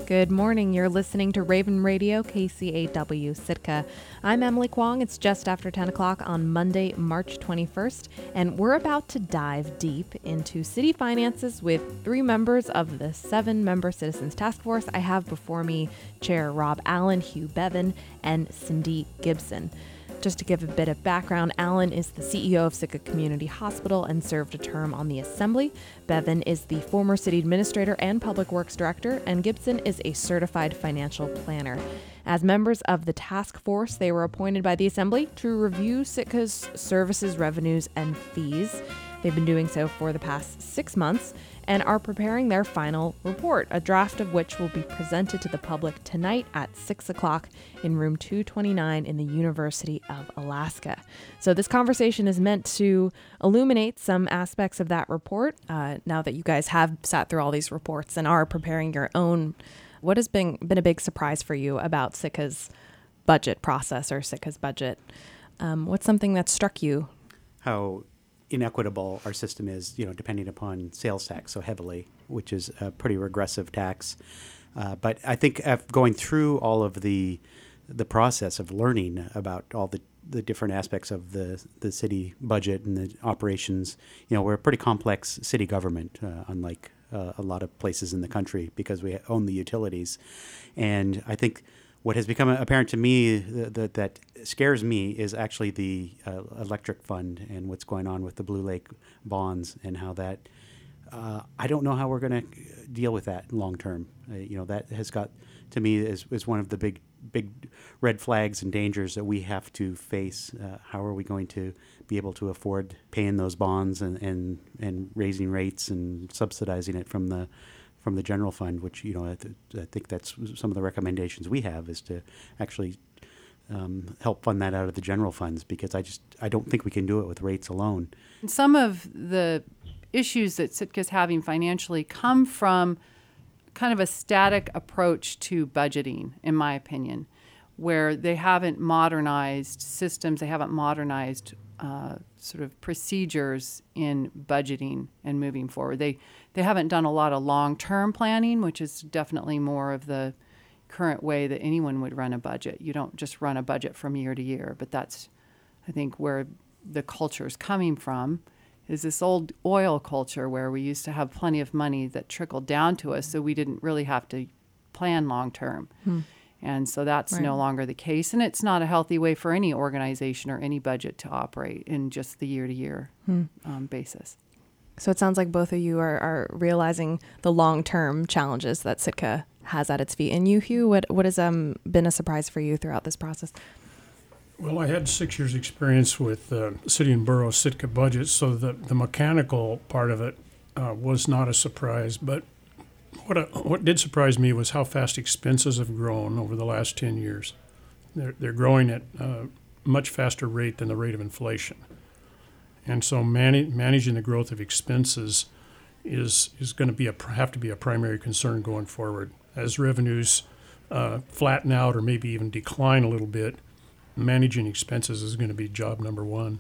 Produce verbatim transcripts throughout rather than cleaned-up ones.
Good morning. You're listening to Raven Radio, K C A W Sitka. I'm Emily Kwong. It's just after ten o'clock on Monday, March twenty-first, and we're about to dive deep into city finances with three members of the seven-member Citizens Task Force. I have before me Chair Rob Allen, Hugh Bevan, and Cindy Gibson. Just to give a bit of background, Allen is the C E O of Sitka Community Hospital and served a term on the Assembly. Bevan is the former city administrator and public works director, and Gibson is a certified financial planner. As members of the task force, they were appointed by the Assembly to review Sitka's services, revenues, and fees. They've been doing so for the past six months and are preparing their final report, a draft of which will be presented to the public tonight at six o'clock in room two twenty-nine in the University of Alaska. So this conversation is meant to illuminate some aspects of that report. Uh, now that you guys have sat through all these reports and are preparing your own, what has been, been a big surprise for you about Sitka's budget process or Sitka's budget? Um, what's something that struck you? How inequitable our system is, you know, depending upon sales tax so heavily, which is a pretty regressive tax. Uh, but I think going through all of the the process of learning about all the, the different aspects of the, the city budget and the operations, you know, we're a pretty complex city government, uh, unlike uh, a lot of places in the country, because we own the utilities. And I think what has become apparent to me that, that, that scares me is actually the uh, electric fund and what's going on with the Blue Lake bonds and how that, uh, I don't know how we're going to deal with that long term. Uh, you know, that has got, to me, is, is one of the big, big red flags and dangers that we have to face. Uh, how are we going to be able to afford paying those bonds and, and, and raising rates and subsidizing it from the from the general fund, which, you know, I, th- I think that's some of the recommendations we have, is to actually um, help fund that out of the general funds, because I just, I don't think we can do it with rates alone. Some of the issues that Sitka's having financially come from kind of a static approach to budgeting, in my opinion, where they haven't modernized systems, they haven't modernized uh, sort of procedures in budgeting and moving forward. They they haven't done a lot of long-term planning, which is definitely more of the current way that anyone would run a budget. You don't just run a budget from year to year, but that's, I think, where the culture is coming from, is this old oil culture where we used to have plenty of money that trickled down to us, so we didn't really have to plan long-term. Hmm. And so that's right. No longer the case, and it's not a healthy way for any organization or any budget to operate in just the year-to-year hmm. um, basis. So it sounds like both of you are, are realizing the long-term challenges that Sitka has at its feet. And you, Hugh, what what has um, been a surprise for you throughout this process? Well, I had six years' experience with uh, city and borough Sitka budgets, so the, the mechanical part of it uh, was not a surprise. But what I, what did surprise me was how fast expenses have grown over the last ten years. They're, they're growing at a much faster rate than the rate of inflation. And so man- managing the growth of expenses is is going to be a have to be a primary concern going forward. As revenues uh, flatten out or maybe even decline a little bit, managing expenses is going to be job number one.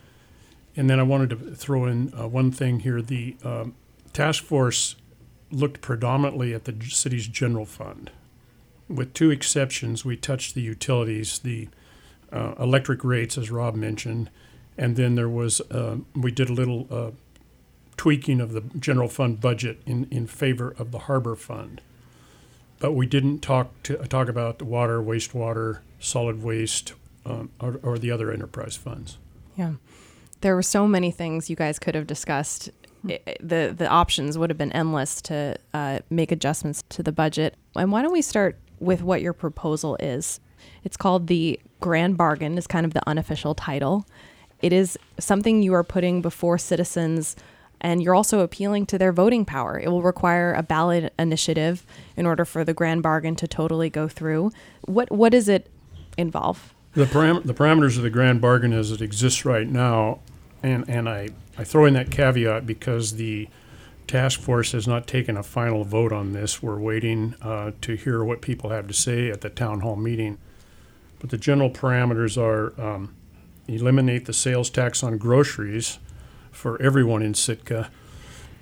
And then I wanted to throw in uh, one thing here. The um, task force looked predominantly at the city's general fund. With two exceptions, we touched the utilities, the uh, electric rates, as Rob mentioned, and then there was, uh, we did a little uh, tweaking of the general fund budget in, in favor of the harbor fund. But we didn't talk to talk about the water, wastewater, solid waste, um, or, or the other enterprise funds. Yeah. There were so many things you guys could have discussed. It, the the options would have been endless to uh, make adjustments to the budget. And why don't we start with what your proposal is? It's called the Grand Bargain, is kind of the unofficial title. It is something you are putting before citizens, and you're also appealing to their voting power. It will require a ballot initiative in order for the Grand Bargain to totally go through. What what does it involve? The param- the parameters of the Grand Bargain as it exists right now, and, and I, I throw in that caveat because the task force has not taken a final vote on this. We're waiting uh, to hear what people have to say at the town hall meeting. But the general parameters are um, eliminate the sales tax on groceries for everyone in Sitka,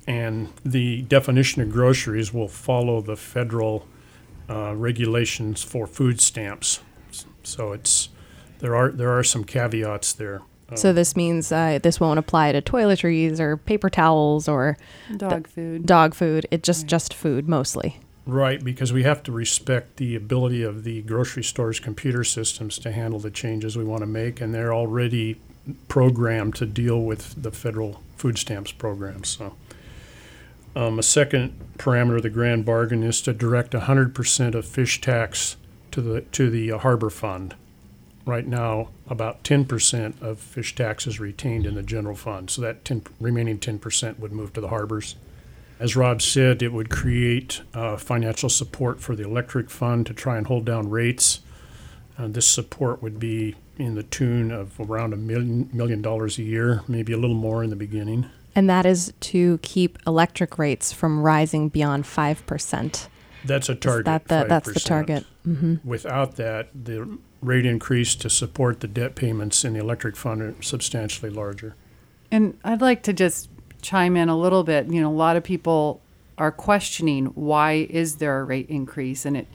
and the definition of groceries will follow the federal uh, regulations for food stamps. So it's there are there are some caveats there. So this means uh, this won't apply to toiletries or paper towels or Dog food. dog food. It's just Right. just food mostly. Right, because we have to respect the ability of the grocery store's computer systems to handle the changes we want to make, and they're already programmed to deal with the federal food stamps program. So, um, a second parameter of the grand bargain is to direct one hundred percent of fish tax to the to the uh, harbor fund. Right now, about ten percent of fish tax is retained in the general fund, so that ten, remaining ten percent would move to the harbors. As Rob said, it would create uh, financial support for the electric fund to try and hold down rates. Uh, this support would be in the tune of around a million million dollars a year, maybe a little more in the beginning. And that is to keep electric rates from rising beyond five percent. That's a target. Is that the, that's the five percent. target? Mm-hmm. Without that, the rate increase to support the debt payments in the electric fund are substantially larger. And I'd like to just chime in a little bit. You know, a lot of people are questioning why is there a rate increase, and it.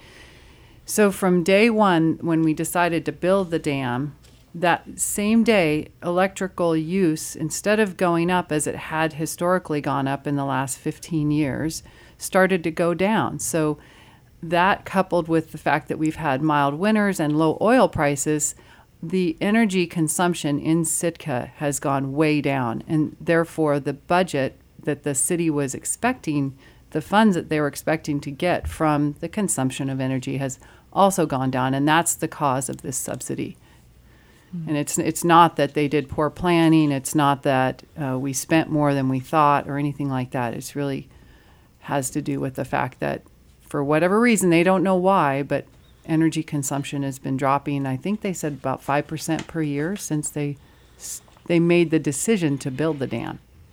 So from day one, when we decided to build the dam, that same day, electrical use, instead of going up as it had historically gone up in the last fifteen years, started to go down. So that, coupled with the fact that we've had mild winters and low oil prices, the energy consumption in Sitka has gone way down, and therefore the budget that the city was expecting, the funds that they were expecting to get from the consumption of energy has also gone down, and that's the cause of this subsidy. Mm-hmm. And it's it's not that they did poor planning, it's not that uh, we spent more than we thought or anything like that. It's really has to do with the fact that for whatever reason, they don't know why, but energy consumption has been dropping. I think they said about five percent per year since they they made the decision to build the dam.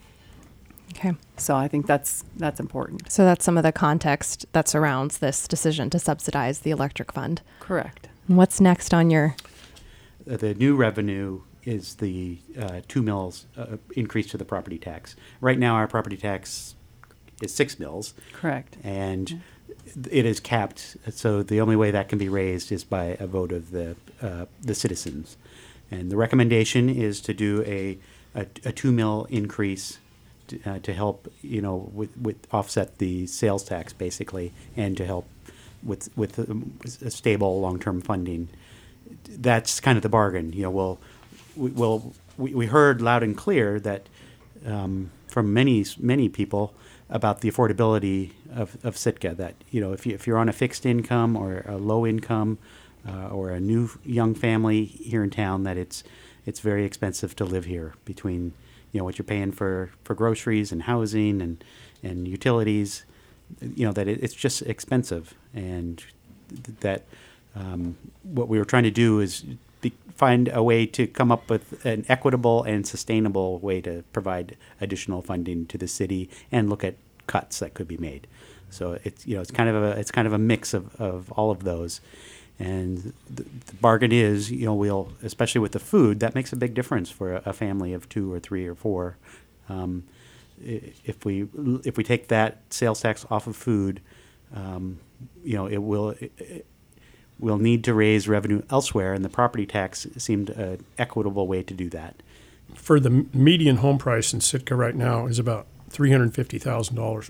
Okay. So I think that's that's important. So that's some of the context that surrounds this decision to subsidize the electric fund. Correct. What's next on your? Uh, the new revenue is the uh, two mils uh, increase to the property tax. Right now, our property tax is six mils, Correct. and Yeah. it is capped. So the only way that can be raised is by a vote of the uh, the citizens. And the recommendation is to do a a, a two mil increase to, uh, to help, you know, with, with offset the sales tax basically, and to help with with um, a stable long term funding. That's kind of the bargain. You know, we'll we, we'll we, we heard loud and clear that um, from many many people about the affordability of, of Sitka, that, you know, if, you, if you're on a fixed income or a low income uh, or a new young family here in town, that it's it's very expensive to live here, between, you know, what you're paying for, for groceries and housing and, and utilities, you know, that it, it's just expensive. And th- that um, what we were trying to do is be, find a way to come up with an equitable and sustainable way to provide additional funding to the city and look at cuts that could be made. So it's, you know, it's kind of a it's kind of a mix of, of all of those. And the, the bargain is, you know, we'll, especially with the food, that makes a big difference for a, a family of two or three or four. Um, i- if we if we take that sales tax off of food, um, you know, it will. It, it, We'll need to raise revenue elsewhere, and the property tax seemed an equitable way to do that. For the median home price in Sitka right now is about three hundred fifty thousand dollars.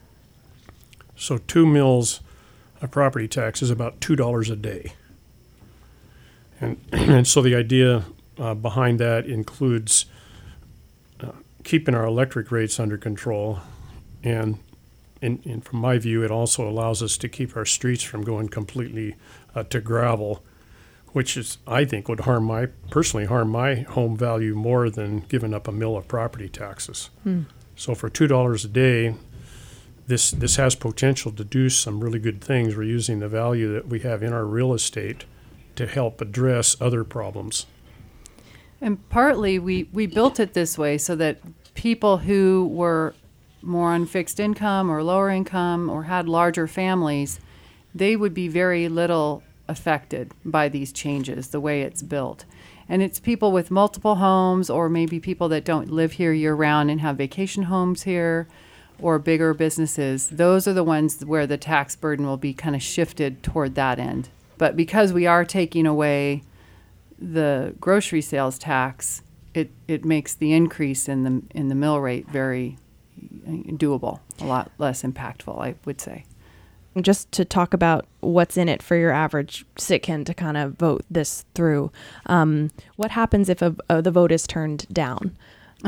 So two mills of property tax is about two dollars a day. And, and so the idea uh, behind that includes uh, keeping our electric rates under control, and, and, and from my view, it also allows us to keep our streets from going completely uh, to gravel, which is, I think, would harm my, personally harm my home value more than giving up a mill of property taxes. Hmm. So for two dollars a day, this this has potential to do some really good things. We're using the value that we have in our real estate to help address other problems. And partly we, we built it this way so that people who were more on fixed income or lower income or had larger families, they would be very little affected by these changes, the way it's built. And it's people with multiple homes, or maybe people that don't live here year round and have vacation homes here, or bigger businesses, those are the ones where the tax burden will be kind of shifted toward that end. But because we are taking away the grocery sales tax, it, it makes the increase in the in the mill rate very doable, a lot less impactful, I would say. Just to talk about what's in it for your average Sitkin to kind of vote this through, um, what happens if a, a, the vote is turned down?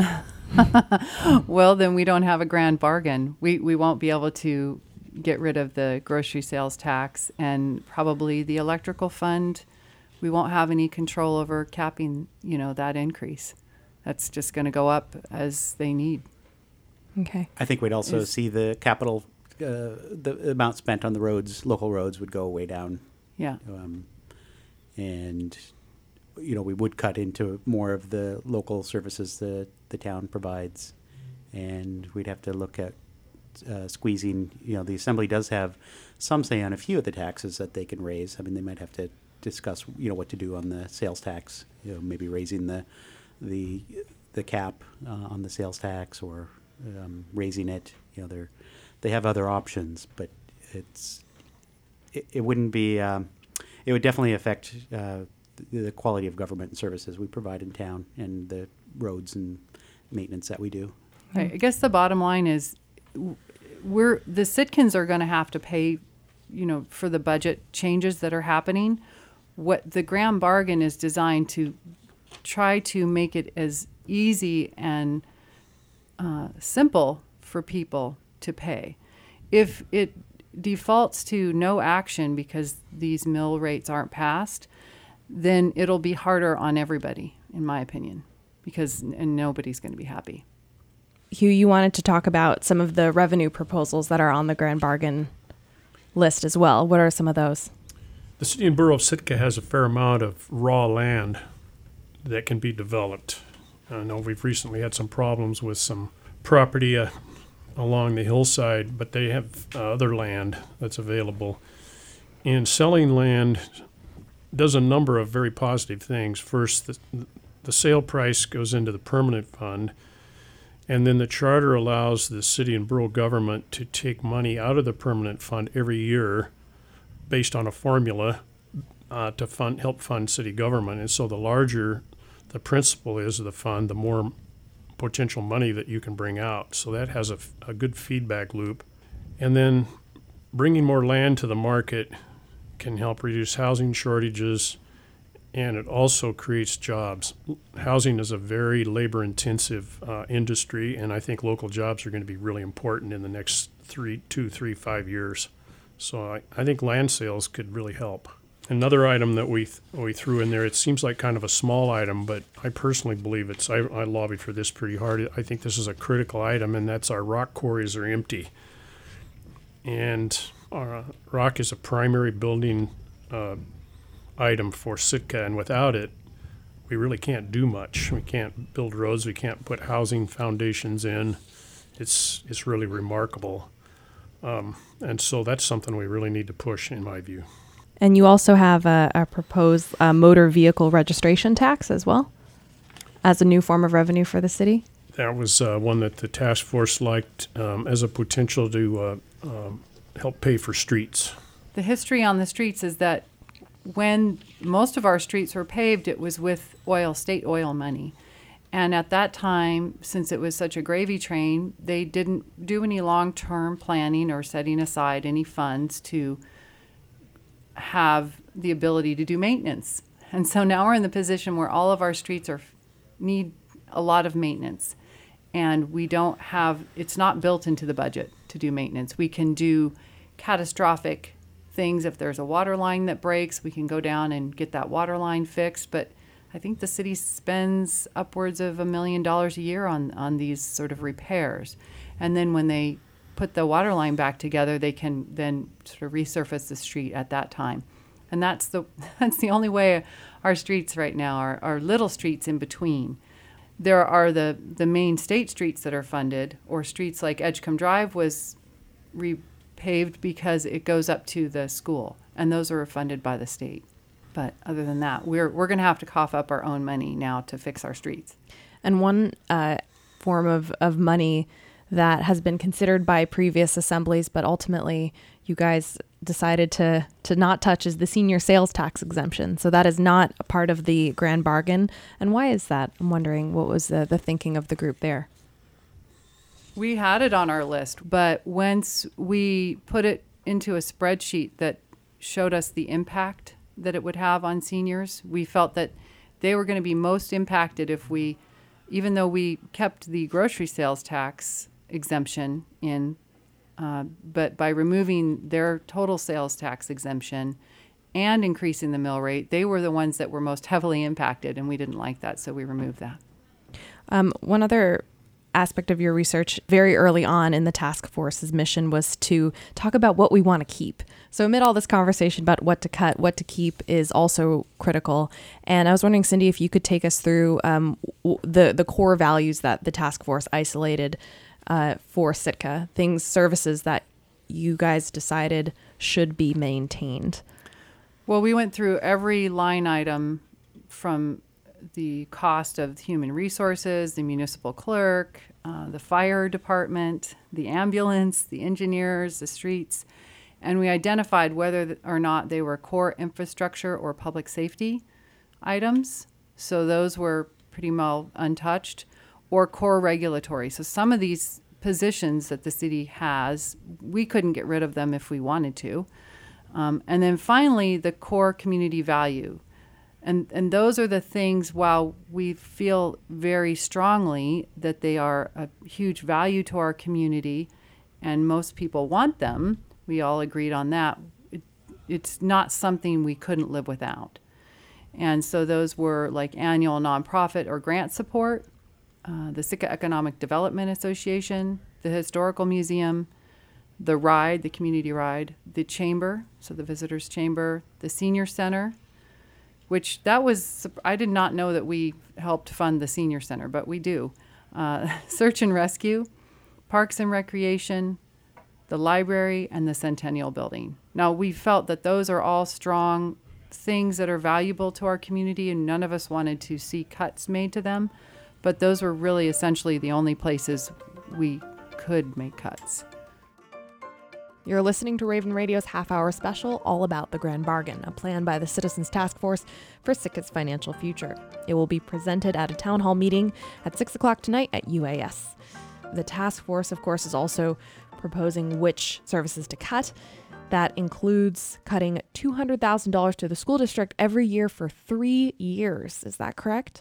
Well, then we don't have a grand bargain. We we won't be able to get rid of the grocery sales tax, and probably the electrical fund. We won't have any control over capping, you know, that increase. That's just going to go up as they need. Okay. I think we'd also Is- see the capital, uh, the amount spent on the roads, local roads, would go way down. Yeah. Um, and, you know, we would cut into more of the local services the, the town provides. And we'd have to look at uh, squeezing, you know, the assembly does have some say on a few of the taxes that they can raise. I mean, they might have to discuss, you know, what to do on the sales tax, you know, maybe raising the, the, the cap uh, on the sales tax, or um, raising it. You know, they're, they have other options, but it's, it, it wouldn't be, um, it would definitely affect uh, the, the quality of government and services we provide in town, and the roads and maintenance that we do. Right. I guess the bottom line is w- we're the Sitkins are going to have to pay, you know, for the budget changes that are happening. What the grand bargain is designed to try to make it as easy and uh, simple for people to pay. If it defaults to no action because these mill rates aren't passed, then it'll be harder on everybody, in my opinion, because and nobody's going to be happy. Hugh, you wanted to talk about some of the revenue proposals that are on the grand bargain list as well. What are some of those? The city and borough of Sitka has a fair amount of raw land that can be developed. I know we've recently had some problems with some property uh, along the hillside, but they have uh, other land that's available. And selling land does a number of very positive things. First, the, the sale price goes into the permanent fund, and then the charter allows the city and borough government to take money out of the permanent fund every year based on a formula uh, to fund, help fund city government. And so the larger the principal is of the fund, the more potential money that you can bring out. So that has a, a good feedback loop. And then bringing more land to the market can help reduce housing shortages, and it also creates jobs. Housing is a very labor-intensive uh, industry, and I think local jobs are going to be really important in the next three, two, three, five years. So I, I think land sales could really help. Another item that we th- we threw in there, it seems like kind of a small item, but I personally believe it's, I, I lobbied for this pretty hard. I think this is a critical item, and that's our rock quarries are empty. And our, uh, rock is a primary building uh, item for Sitka, and without it, we really can't do much. We can't build roads, we can't put housing foundations in. It's, it's really remarkable. Um, and so that's something we really need to push, in my view. And you also have a, a proposed uh, motor vehicle registration tax as well, as a new form of revenue for the city. That was uh, one that the task force liked um, as a potential to uh, um, help pay for streets. The history on the streets is that when most of our streets were paved, it was with oil, state oil money. And at that time, since it was such a gravy train, they didn't do any long-term planning or setting aside any funds to have the ability to do maintenance. And so now we're in the position where all of our streets are need a lot of maintenance. And we don't have, it's not built into the budget to do maintenance. We can do catastrophic things. If there's a water line that breaks, we can go down and get that water line fixed. But I think the city spends upwards of a million dollars a year on, on these sort of repairs. And then when they put the water line back together, they can then sort of resurface the street at that time. And that's the that's the only way our streets right now are, are little streets in between. There are the, the main state streets that are funded, or streets like Edgecombe Drive was repaved because it goes up to the school, and those are funded by the state. But other than that, we're we're going to have to cough up our own money now to fix our streets. And one uh, form of, of money that has been considered by previous assemblies, but ultimately you guys decided to to not touch is the senior sales tax exemption. So that is not a part of the grand bargain. And why is that? I'm wondering what was the, the thinking of the group there. We had it on our list, but once we put it into a spreadsheet that showed us the impact that it would have on seniors, we felt that they were going to be most impacted if we, even though we kept the grocery sales tax exemption in, uh, but by removing their total sales tax exemption and increasing the mill rate, they were the ones that were most heavily impacted, and we didn't like that, so we removed that. Um, one other aspect of your research very early on in the task force's mission was to talk about what we want to keep. So amid all this conversation about what to cut, what to keep is also critical. And I was wondering, Cindy, if you could take us through um, the, the core values that the task force isolated uh, for Sitka, things, services that you guys decided should be maintained. Well, we went through every line item from the cost of human resources, the municipal clerk, uh, the fire department, the ambulance, the engineers, the streets, and we identified whether or not they were core infrastructure or public safety items. So those were pretty well untouched, or core regulatory. So some of these positions that the city has, we couldn't get rid of them if we wanted to. Um, and then finally, the core community value. And and those are the things, while we feel very strongly that they are a huge value to our community and most people want them, we all agreed on that, it, it's not something we couldn't live without. And so those were like annual nonprofit or grant support, uh, the Sitka Economic Development Association, the Historical Museum, the RIDE, the community RIDE, the chamber, so the visitors chamber, the senior center, which that was, I did not know that we helped fund the senior center, but we do. Uh, search and rescue, parks and recreation, the library, and the Centennial Building. Now, we felt that those are all strong things that are valuable to our community, and none of us wanted to see cuts made to them, but those were really essentially the only places we could make cuts. You're listening to Raven Radio's half-hour special all about the Grand Bargain, a plan by the Citizens Task Force for Sitka's financial future. It will be presented at a town hall meeting at six o'clock tonight at U A S. The task force, of course, is also proposing which services to cut. That includes cutting two hundred thousand dollars to the school district every year for three years. Is that correct?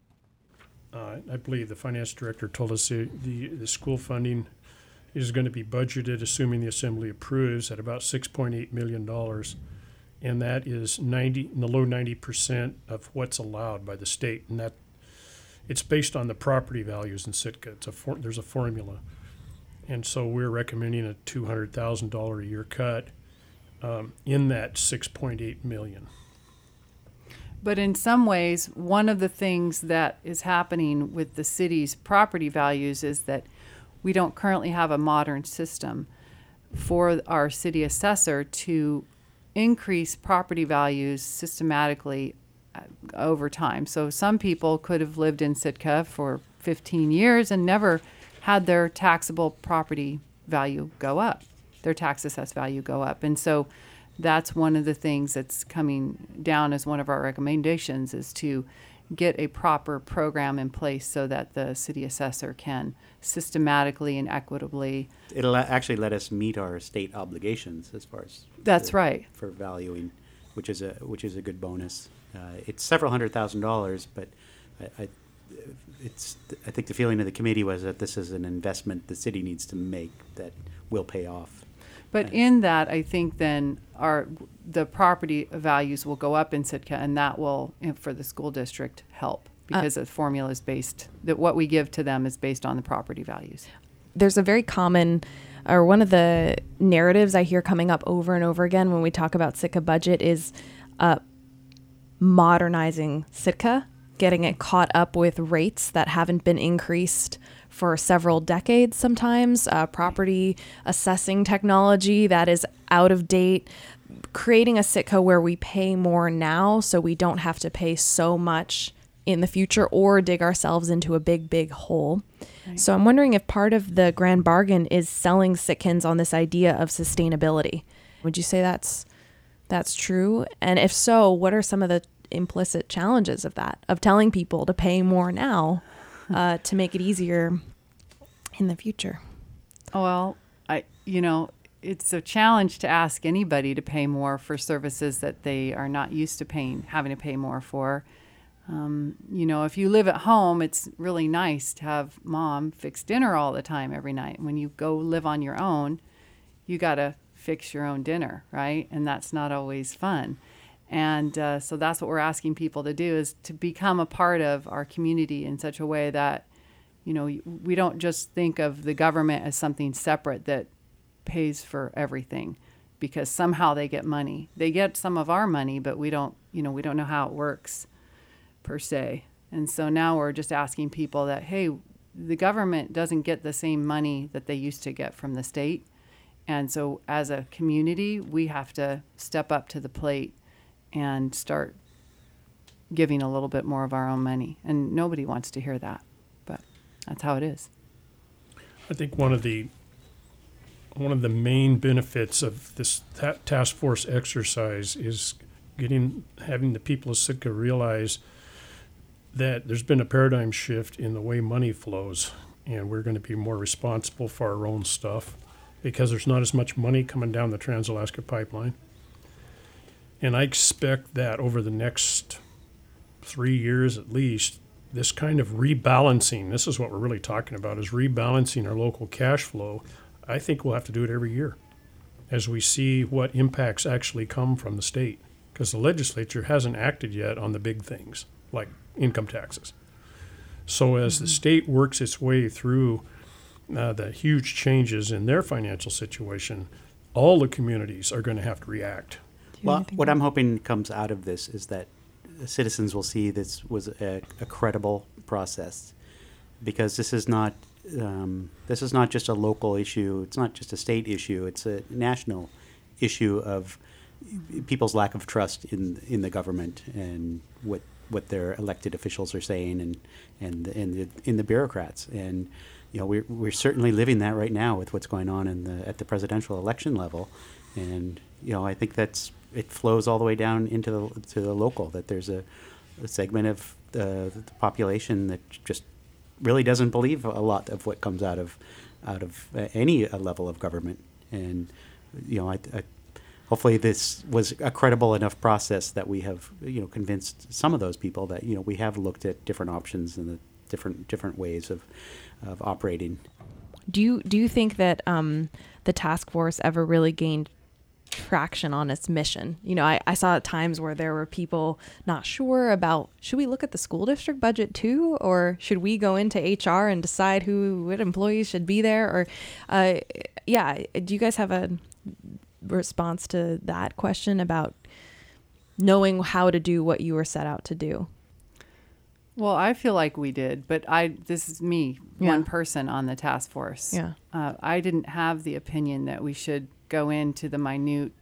Uh, I believe the finance director told us the, the, the school funding is going to be budgeted, assuming the assembly approves, at about six point eight million dollars. And that is ninety in the low ninety percent of what's allowed by the state. And that it's based on the property values in Sitka. It's a for, there's a formula. And so we're recommending a two hundred thousand dollars a year cut um, in that six point eight million dollars. But in some ways, one of the things that is happening with the city's property values is that we don't currently have a modern system for our city assessor to increase property values systematically over time. So some people could have lived in Sitka for fifteen years and never had their taxable property value go up, their tax assessed value go up. And so that's one of the things that's coming down as one of our recommendations, is to get a proper program in place so that the city assessor can systematically and equitably. It'll actually let us meet our state obligations as far as That's the, right. for valuing, which is a which is a good bonus. Uh, it's several hundred thousand dollars, but I, I, it's I think the feeling of the committee was that this is an investment the city needs to make that will pay off. But in that, I think then our the property values will go up in Sitka, and that will, for the school district, help, because uh, the formula is based, that what we give to them is based on the property values. There's a very common, or one of the narratives I hear coming up over and over again when we talk about Sitka budget is uh, modernizing Sitka, getting it caught up with rates that haven't been increased for several decades sometimes, uh, property assessing technology that is out of date, creating a Sitka where we pay more now so we don't have to pay so much in the future or dig ourselves into a big, big hole. Right. So I'm wondering if part of the grand bargain is selling Sitkans on this idea of sustainability. Would you say that's that's true? And if so, what are some of the implicit challenges of that, of telling people to pay more now uh, to make it easier in the future? Well, I, you know, it's a challenge to ask anybody to pay more for services that they are not used to paying, having to pay more for. Um, you know, if you live at home, it's really nice to have mom fix dinner all the time every night. When you go live on your own, you got to fix your own dinner, right? And that's not always fun. And uh, so that's what we're asking people to do, is to become a part of our community in such a way that, you know, we don't just think of the government as something separate that pays for everything because somehow they get money. They get some of our money, but we don't, you know, we don't know how it works per se. And so now we're just asking people that, hey, the government doesn't get the same money that they used to get from the state. And so as a community, we have to step up to the plate and start giving a little bit more of our own money. And nobody wants to hear that, but that's how it is. I think one of the one of the main benefits of this ta- task force exercise is getting having the people of Sitka realize that there's been a paradigm shift in the way money flows, and we're going to be more responsible for our own stuff because there's not as much money coming down the Trans-Alaska Pipeline. And I expect that over the next three years at least, this kind of rebalancing, this is what we're really talking about, is rebalancing our local cash flow. I think we'll have to do it every year as we see what impacts actually come from the state, because the legislature hasn't acted yet on the big things like income taxes. So as mm-hmm. the state works its way through uh, the huge changes in their financial situation, all the communities are going to have to react. Well, what I'm hoping comes out of this is that citizens will see this was a, a credible process, because this is not um, this is not just a local issue. It's not just a state issue. It's a national issue of people's lack of trust in in the government and what what their elected officials are saying, and and and the, in the bureaucrats. And you know, we're we're certainly living that right now with what's going on in the at the presidential election level. And you know, I think that's it flows all the way down into the to the local. That there's a, a segment of the, the population that just really doesn't believe a lot of what comes out of out of uh, any uh, level of government. And you know, I, I, hopefully this was a credible enough process that we have you know convinced some of those people that you know we have looked at different options and the different different ways of of operating. Do you do you think that um, the task force ever really gained traction on its mission? You know, I, I saw at times where there were people not sure about, should we look at the school district budget too, or should we go into H R and decide who what employees should be there? Or uh, yeah, do you guys have a response to that question about knowing how to do what you were set out to do? Well, I feel like we did, but I this is me, yeah. one person on the task force. Yeah, uh, I didn't have the opinion that we should go into the minute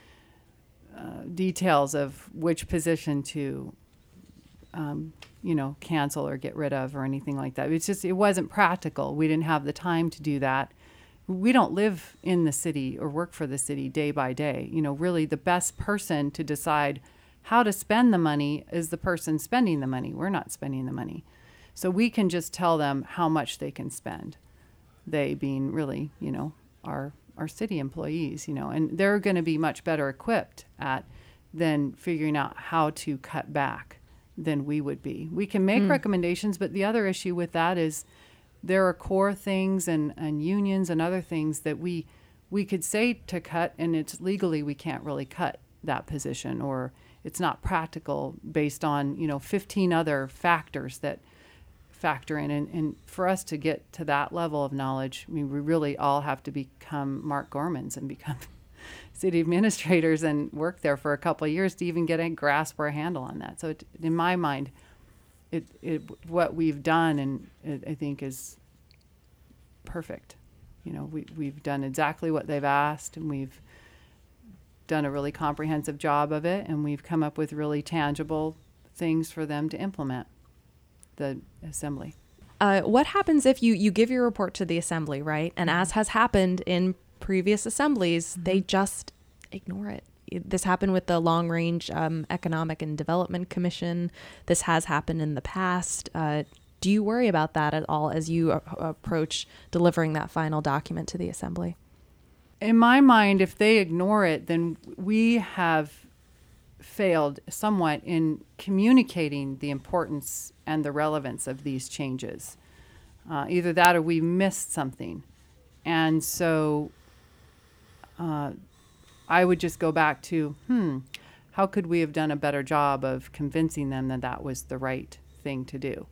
uh, details of which position to, um, you know, cancel or get rid of or anything like that. It's just, it wasn't practical. We didn't have the time to do that. We don't live in the city or work for the city day by day. You know, really the best person to decide how to spend the money is the person spending the money. We're not spending the money. So we can just tell them how much they can spend. They being really, you know, our our city employees, you know, and they're going to be much better equipped at than figuring out how to cut back than we would be. We can make mm. recommendations, but the other issue with that is there are core things and, and unions and other things that we we could say to cut, and it's legally we can't really cut that position, or it's not practical based on, you know, fifteen other factors that factor in. And, and for us to get to that level of knowledge, I mean, we really all have to become Mark Gormans and become city administrators and work there for a couple of years to even get a grasp or a handle on that. So it, in my mind, it, it what we've done, and it, I think is perfect. You know, we, we've done exactly what they've asked, and we've done a really comprehensive job of it, and we've come up with really tangible things for them to implement. the assembly. Uh, what happens if you, you give your report to the assembly, right? And as has happened in previous assemblies, mm-hmm. they just ignore it. This happened with the Long Range um, Economic and Development Commission. This has happened in the past. Uh, do you worry about that at all as you a- approach delivering that final document to the assembly? In my mind, if they ignore it, then we have failed somewhat in communicating the importance and the relevance of these changes. Uh, either that or we missed something. And so uh, I would just go back to, hmm, how could we have done a better job of convincing them that that was the right thing to do?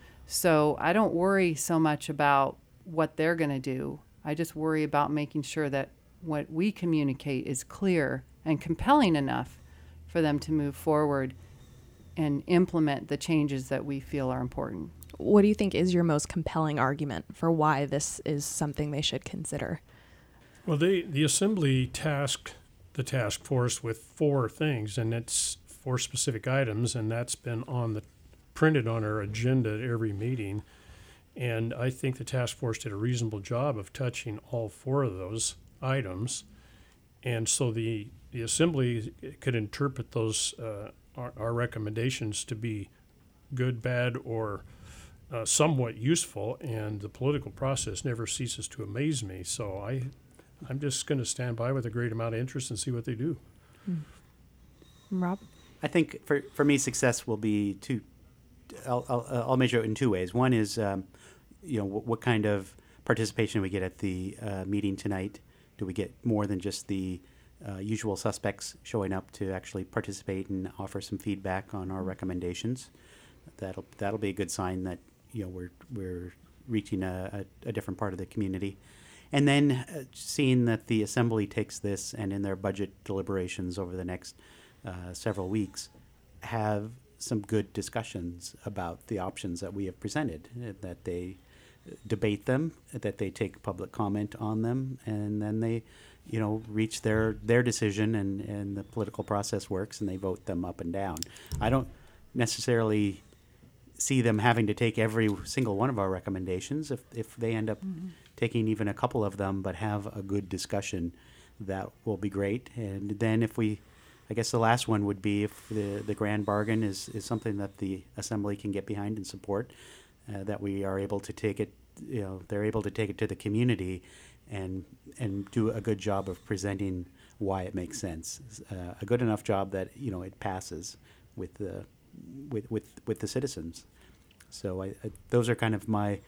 So I don't worry so much about what they're going to do. I just worry about making sure that what we communicate is clear and compelling enough for them to move forward and implement the changes that we feel are important. What do you think is your most compelling argument for why this is something they should consider? Well, they, the Assembly tasked the task force with four things, and it's four specific items, and that's been on the printed on our agenda at every meeting. And I think the task force did a reasonable job of touching all four of those items. And so the, the Assembly could interpret those, uh, our, our recommendations to be good, bad, or uh, somewhat useful. And the political process never ceases to amaze me. So I, I'm just going to stand by with a great amount of interest and see what they do. Hmm. Rob? I think for, for me, success will be two. I'll, I'll, I'll measure it in two ways. One is, um, you know, what, what kind of participation we get at the uh, meeting tonight. Do we get more than just the uh, usual suspects showing up to actually participate and offer some feedback on our recommendations? That'll that'll be a good sign that, you know, we're we're reaching a, a, a different part of the community. And then uh, seeing that the Assembly takes this and in their budget deliberations over the next uh, several weeks have some good discussions about the options that we have presented, that they debate them, that they take public comment on them, and then they, you know, reach their, their decision, and, and the political process works and they vote them up and down. I don't necessarily see them having to take every single one of our recommendations. If, if they end up mm-hmm. taking even a couple of them but have a good discussion, that will be great. And then if we, I guess the last one would be if the, the grand bargain is, is something that the Assembly can get behind and support, uh, that we are able to take it, you know, they're able to take it to the community and and do a good job of presenting why it makes sense. Uh, a good enough job that, you know, it passes with the, with, with, with the citizens. So I, I, those are kind of my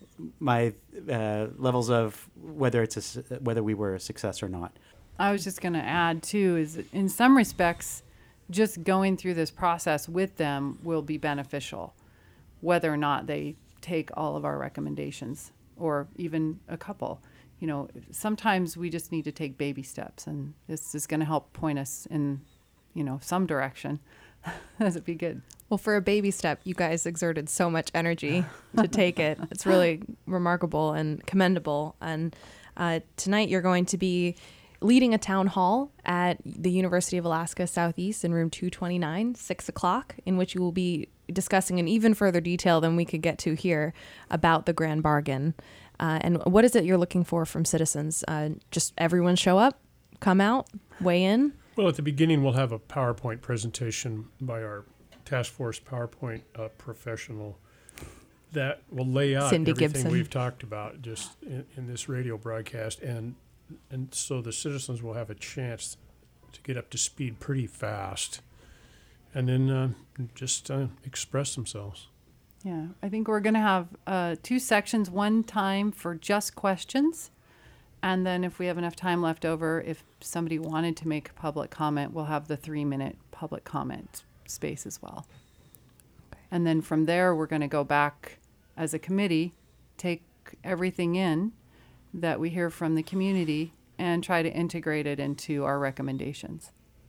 my uh, levels of whether it's a, whether we were a success or not. I was just going to add, too, is in some respects, just going through this process with them will be beneficial, whether or not they take all of our recommendations or even a couple. You know, sometimes we just need to take baby steps, and this is going to help point us in, you know, some direction. That'd be good. Well, for a baby step, you guys exerted so much energy to take it. It's really remarkable and commendable. And uh, tonight you're going to be leading a town hall at the University of Alaska Southeast in room two twenty-nine, six o'clock, in which you will be discussing in even further detail than we could get to here about the grand bargain. Uh, and what is it you're looking for from citizens? Uh, just everyone show up, come out, weigh in? Well, at the beginning, we'll have a PowerPoint presentation by our task force PowerPoint uh, professional that will lay out Cindy everything Gibson. we've talked about just in, in this radio broadcast. And and so the citizens will have a chance to get up to speed pretty fast and then uh, just uh, express themselves. Yeah, I think we're going to have uh, two sections, one time for just questions. And then if we have enough time left over, if somebody wanted to make a public comment, we'll have the three-minute public comment space as well. Okay. And then from there, we're going to go back as a committee, take everything in that we hear from the community and try to integrate it into our recommendations.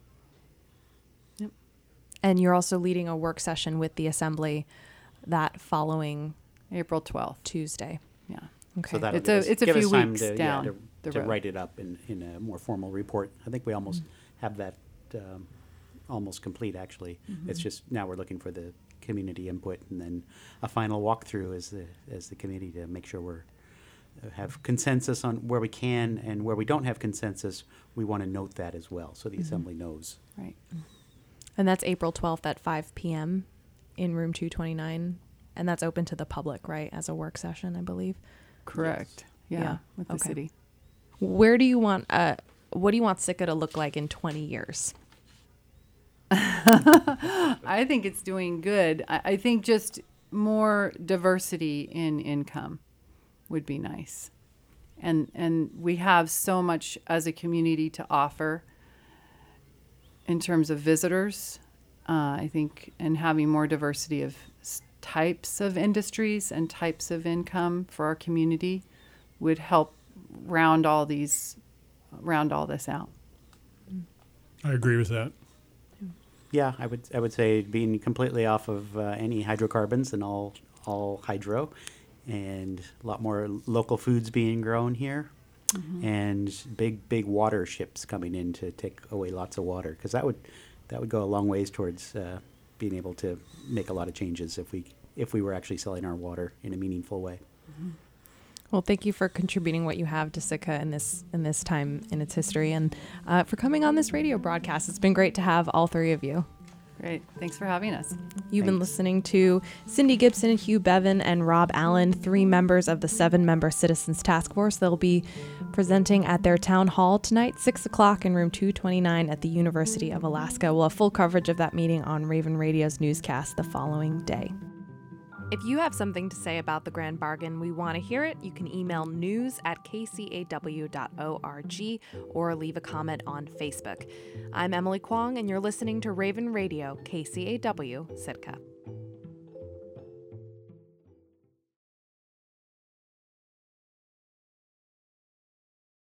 Yep. And you're also leading a work session with the Assembly that following April twelfth. Tuesday. Yeah. Okay. So that'll It's give a- us, it's a give few us time weeks to, down yeah, the to, to road. write it up in, in a more formal report. I think we almost Mm-hmm. have that um, almost complete, actually. Mm-hmm. It's just now we're looking for the community input, and then a final walkthrough as the as the committee to make sure we're uh, have consensus on where we can, and where we don't have consensus, we want to note that as well, so the Mm-hmm. assembly knows. Right. And that's April twelfth at five p.m. in room two twenty-nine. And that's open to the public, right, as a work session, I believe. Correct. Yeah. Yeah. With the Okay. city. Where do you want, uh, what do you want Sitka to look like in twenty years? I think it's doing good. I, I think just more diversity in income would be nice. And and we have so much as a community to offer in terms of visitors. Uh, I think, and having more diversity of s- types of industries and types of income for our community would help round all these, round all this out. I agree with that. Yeah, I would I would say being completely off of uh, any hydrocarbons and all all hydro, and a lot more local foods being grown here, and big big water ships coming in to take away lots of water, because that would that would go a long ways towards uh, being able to make a lot of changes if we if we were actually selling our water in a meaningful way. Well, thank you for contributing what you have to Sitka in this in this time in its history, and uh, for coming on this radio broadcast. It's been great to have all three of you. Great. Thanks for having us. You've been Thanks. listening to Cindy Gibson, Hugh Bevan, and Rob Allen, three members of the seven-member Citizens Task Force. They'll be presenting at their town hall tonight, six o'clock in room two twenty-nine at the University of Alaska. We'll have full coverage of that meeting on Raven Radio's newscast the following day. If you have something to say about the Grand Bargain, we want to hear it. You can email news at k c a w dot org or leave a comment on Facebook. I'm Emily Kwong, and you're listening to Raven Radio, K C A W, Sitka.